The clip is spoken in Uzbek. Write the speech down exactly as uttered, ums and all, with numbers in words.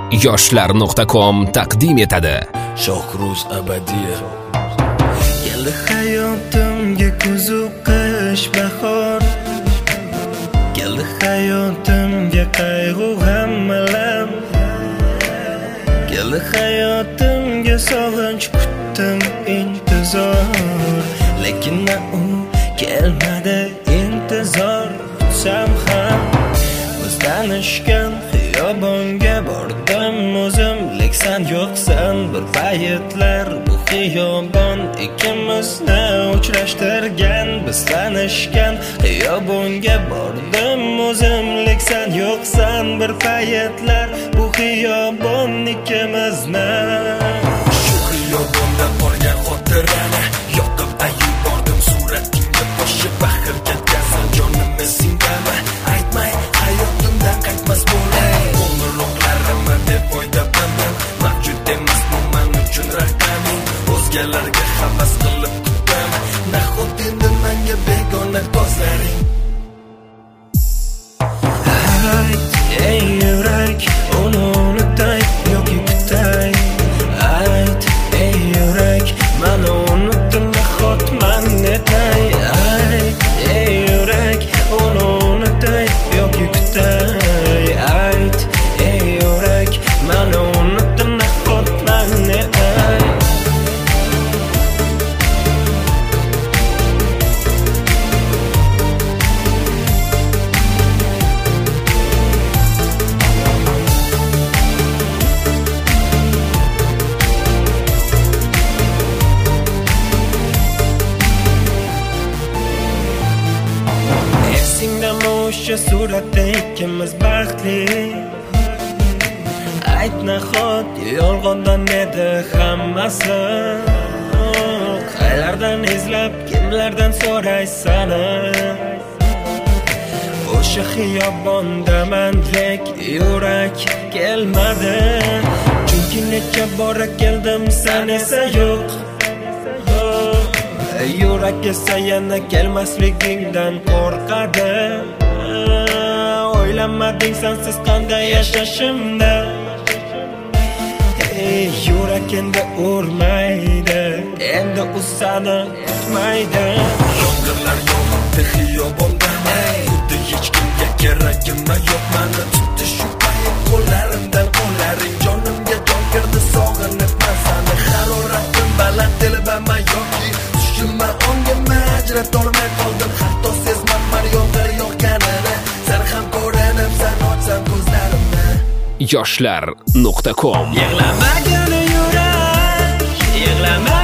yoshlar nuqta com taqdim etadi. Shohruz abadiy. Keldi hayotimga kuzu qish bahor, keldi hayotimga qayg'u g'ammalam, keldi hayotimga sog'inch kutdim intizor, lekin u kelmadi intizor kutsam ham. Biz tanishgan xiyobonga bordim o'zim, leksan yo'qsan bir paytlar bu xiyobon ikkimizni uchrashtirgan. Biz tanishgan xiyobonga bordim o'zim, leksan yo'qsan bir paytlar bu xiyobon ikkimizni. Shu xiyobonda qolgan xotirani yoqib ayib bordim, suratingga boshi baxir ketgansan, jonimni singami aytmay hayotimdan qaytmas bo'lay. Qo'ng'iroqlarimni deb o'yladim, mavjud emasman men uchun raqaming, o'zgalarga havas qilib kutdim, nahot endi menga begona ko'zlaring. Ayt ey yurak, uni unutay yoki kutay. Ayt ey yurak, meni unutdim nahot men netay. Ayt ey yurak, uni unutay yoki kutay. Ayt ey yurak, meni unutdim nahot men netay. O'sha suratda ikkimiz baxtli. Ayt nahot yolg'ondan edi hammasi. Qaylardan izlab, kimlardan so'raysan? O'sha xiyobonda mendek yurak kelmadi, chunki necha bora keldim, sen esa yo'q. Yurak esa yana kelmasligingdan qo'rqadi. O'ylamading sensiz qanday yashashimni. Ey yurak endi urmaydi, endi u seni kutmaydi. Yomg'irlar yog'ibdi xiyobonda, xuddi hech kimga keragim yo'q. Meni tutdi shu payt qo'llarimdan qo'llaring, jonimga jon kirdi sog'inibman seni. Haroratim baland telbama yoki tushimma ongimma ajratolmay qoldim, hatto sezmanman yomg'ir yog'ganini. Sen ham ko'rinib, sen ochsan ko'zlarimni. yoshlar nuqta com. Yig'lamagin yurak, yig'lama